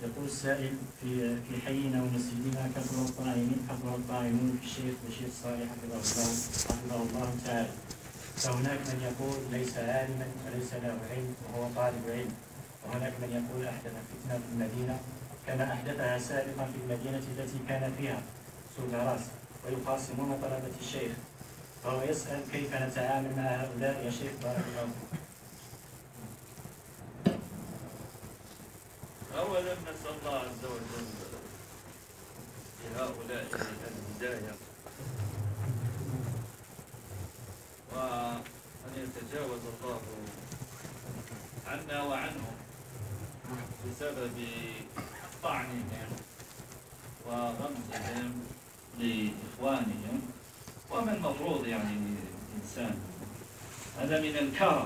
يقول السائل: في حينا ومسجدنا كثر الطاعنون في الشيخ بشير صالح حفظه الله تعالى، فهناك من يقول ليس عالما وليس له علم وهو طالب علم، وهناك من يقول أحدث فتنة في المدينة كما أحدثها سابقا في المدينة التي كان فيها سوق راس، ويخاصمون طلبة الشيخ، فهو يسأل كيف نتعامل مع هؤلاء يا شيخ بارك الله فيك. أولا نسأل الله عز وجل لهؤلاء الهداية وأن يتجاوز الله عنا وعنهم بسبب طعنهم وغمزهم لإخوانهم، وما المفروض يعني الإنسان هذا من الكرم،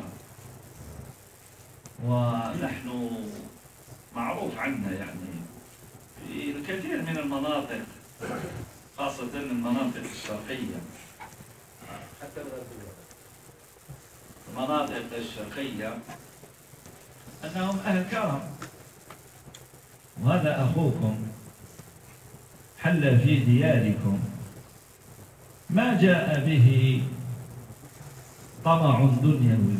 ونحن معروف عنا يعني في الكثير من المناطق خاصة المناطق الشرقية، حتى المناطق الشرقية أنهم أهل كرم. وهذا أخوكم حل في دياركم، ما جاء به طمع دنيوي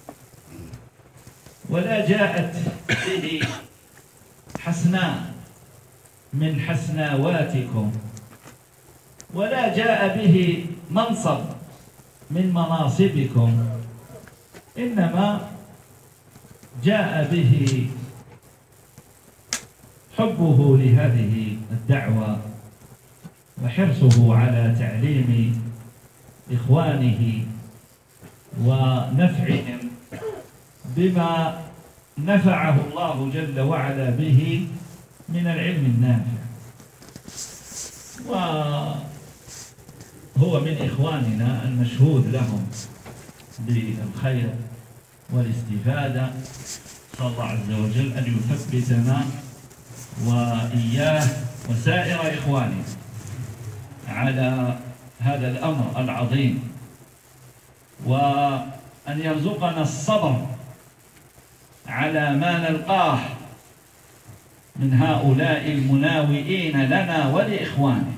ولا جاءت به حسناء من حسناواتكم ولا جاء به منصب من مناصبكم، إنما جاء به حبه لهذه الدعوة وحرصه على تعليم إخوانه ونفعهم بما نفعه الله جل وعلا به من العلم النافع. وهو من إخواننا المشهود لهم بالخير والاستفادة، صلى الله عز وجل أن يثبتنا وإياه وسائر إخواننا على هذا الأمر العظيم، وأن يرزقنا الصبر على ما نلقاه من هؤلاء المناوئين لنا ولإخواننا،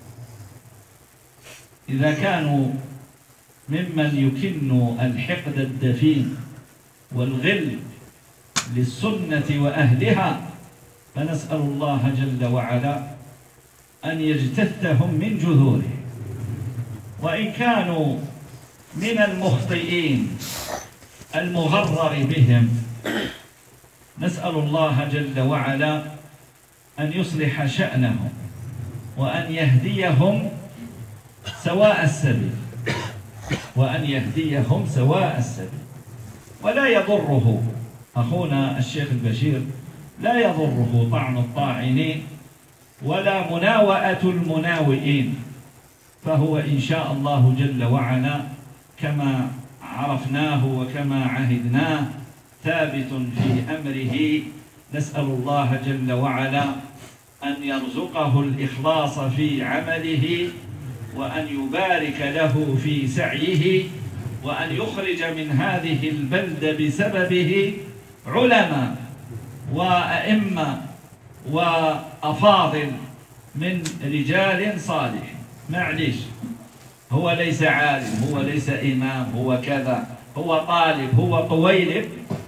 إذا كانوا ممن يكن الحقد الدفين والغل للسنة وأهلها، فنسأل الله جل وعلا أن يجتثهم من جذوره. وإن كانوا من المخطئين المغرر بهم، نسأل الله جل وعلا أن يصلح شأنهم وأن يهديهم سواء السبيل، وأن يهديهم سواء السبيل. ولا يضره أخونا الشيخ البشير، لا يضره طعن الطاعنين ولا مناوئة المناوئين، فهو إن شاء الله جل وعلا كما عرفناه وكما عهدناه ثابت في أمره. نسأل الله جل وعلا أن يرزقه الإخلاص في عمله، وأن يبارك له في سعيه، وأن يخرج من هذه البلدة بسببه علماء وأئمة وأفاضل من رجال صالح. معليش، هو ليس عالم، هو ليس إمام، هو كذا، هو طالب، هو طويلب،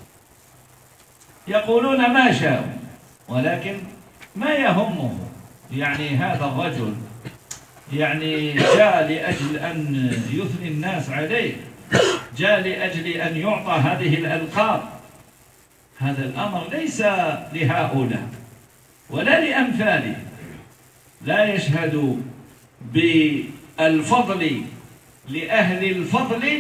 يقولون ما شاءوا، ولكن ما يهمه. يعني هذا الرجل يعني جاء لأجل أن يثني الناس عليه، جاء لأجل أن يعطى هذه الألقاب. هذا الأمر ليس لهؤلاء ولا لأمثاله، لا يشهد بالفضل لأهل الفضل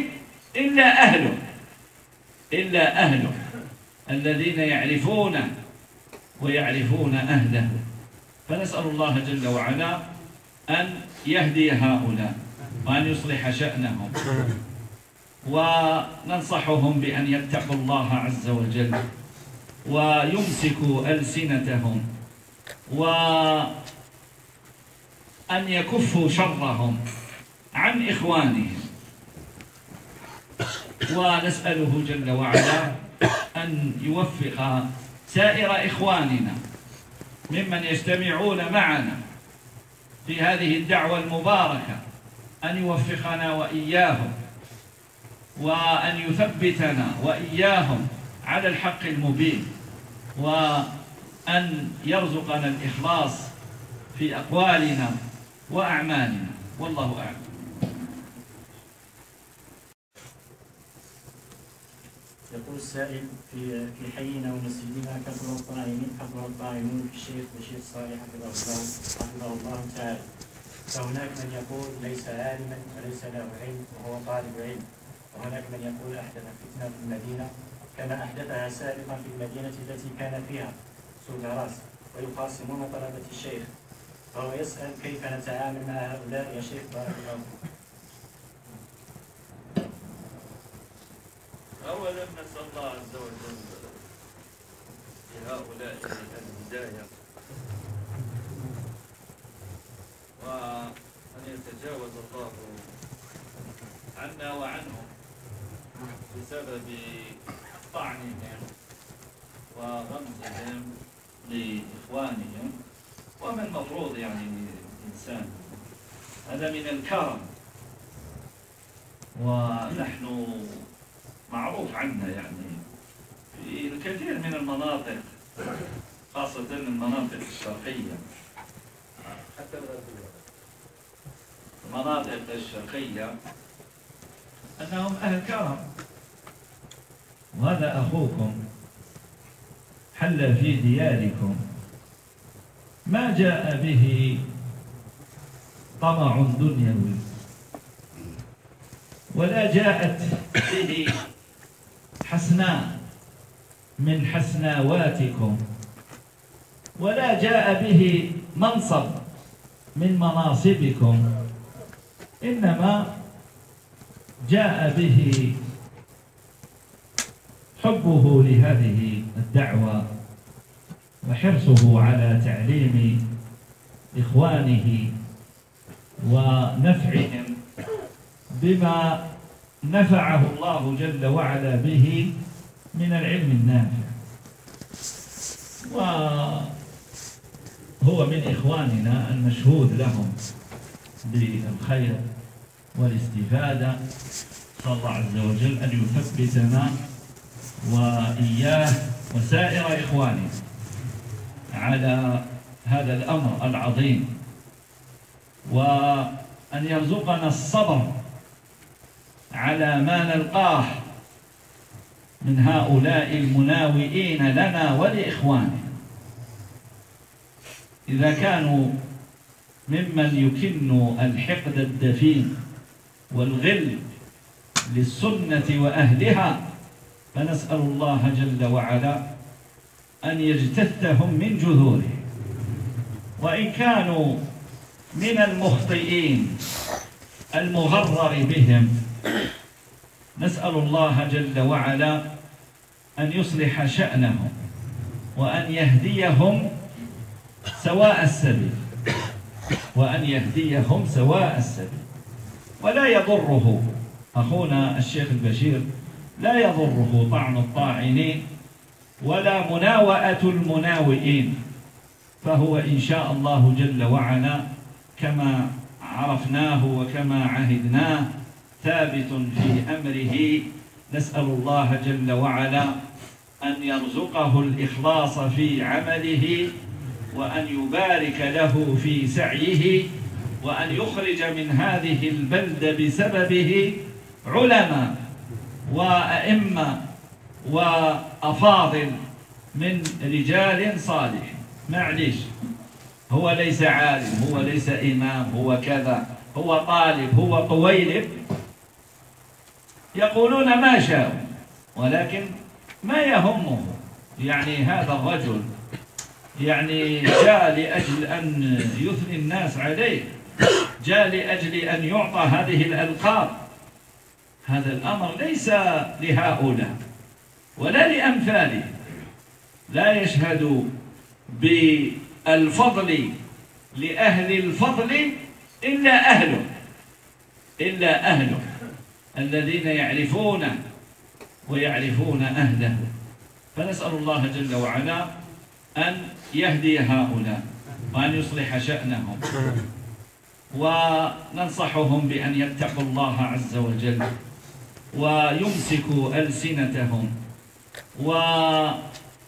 إلا أهله الذين يعرفونه ويعرفون أهله. فنسأل الله جل وعلا أن يهدي هؤلاء وأن يصلح شأنهم، وننصحهم بأن يتقوا الله عز وجل ويمسكوا ألسنتهم، وأن يكفوا شرهم عن إخوانهم. ونسأله جل وعلا أن يوفق سائر إخواننا ممن يجتمعون معنا في هذه الدعوة المباركة أن يوفقنا وإياهم، وأن يثبتنا وإياهم على الحق المبين، وأن يرزقنا الإخلاص في أقوالنا وأعمالنا، والله أعلم. يقول السائل: في حينا ومسجدنا كثر الطاعمون في الشيخ بشير صالح حفظه الله تعالى، فهناك من يقول ليس عالما وليس له علم وهو طالب علم، وهناك من يقول أحدث فتنة في المدينة كما أحدثها سابقا في المدينة التي كان فيها سوق راس، ويخاصمون طلبة الشيخ، فهو يسأل كيف نتعامل مع هؤلاء يا شيخ؟ بارك الله فيك. أولا نسأل الله عز وجل لهؤلاء الهداية، وأن يتجاوز الله عنا وعنهم بسبب طعنهم وغمزهم لإخوانهم، ومن المفروض يعني الإنسان هذا من الكرم، ونحن معروف عنا يعني في الكثير من المناطق، خاصة المناطق الشرقية، حتى المناطق الشرقية، أنهم أهل كرم. وهذا أخوكم حل في دياركم، ما جاء به طمع دنيوي، ولا جاءت به حسناء من حسناواتكم، ولا جاء به منصب من مناصبكم، إنما جاء به حبه لهذه الدعوة وحرصه على تعليم إخوانه ونفعهم بما نفعه الله جل وعلا به من العلم النافع. وهو من إخواننا المشهود لهم بالخير والاستفادة، صلى الله عز وجل أن يثبتنا وإياه وسائر إخواننا على هذا الأمر العظيم، وأن يرزقنا الصبر على ما نلقاه من هؤلاء المناوئين لنا ولإخواننا، إذا كانوا ممن يكن الحقد الدفين والغل للسنة وأهلها، فنسأل الله جل وعلا أن يجتثهم من جذورهم. وإن كانوا من المخطئين المغرر بهم، نسأل الله جل وعلا أن يصلح شأنهم وأن يهديهم سواء السبيل، وأن يهديهم سواء السبيل. ولا يضره أخونا الشيخ البشير، لا يضره طعن الطاعنين ولا مناوئة المناوئين، فهو إن شاء الله جل وعلا كما عرفناه وكما عهدناه ثابت في أمره. نسأل الله جل وعلا أن يرزقه الإخلاص في عمله، وأن يبارك له في سعيه، وأن يخرج من هذه البلدة بسببه علماء وأئمة وأفاضل من رجال صالح. معليش، هو ليس عالم، هو ليس إمام، هو كذا، هو طالب، هو طويلب، يقولون ما شاءوا، ولكن ما يهمه يعني هذا الرجل يعني جاء لأجل أن يثني الناس عليه، جاء لأجل أن يعطى هذه الألقاب. هذا الأمر ليس لهؤلاء ولا لأمثاله، لا يشهد بالفضل لأهل الفضل إلا أهله الذين يعرفونه ويعرفون أهله. فنسأل الله جل وعلا أن يهدي هؤلاء وأن يصلح شأنهم، وننصحهم بأن يتقوا الله عز وجل ويمسكوا ألسنتهم وأن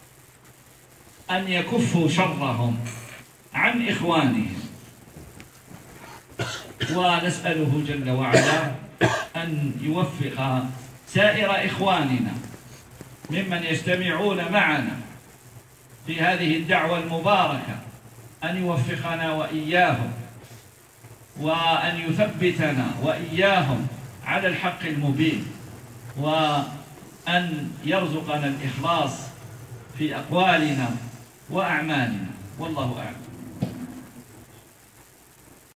يكفوا شرهم عن إخوانهم. ونسأله جل وعلا أن يوفق سائر إخواننا ممن يجتمعون معنا في هذه الدعوة المباركة، أن يوفقنا وإياهم وأن يثبتنا وإياهم على الحق المبين، وأن يرزقنا الإخلاص في أقوالنا وأعمالنا، والله أعلم.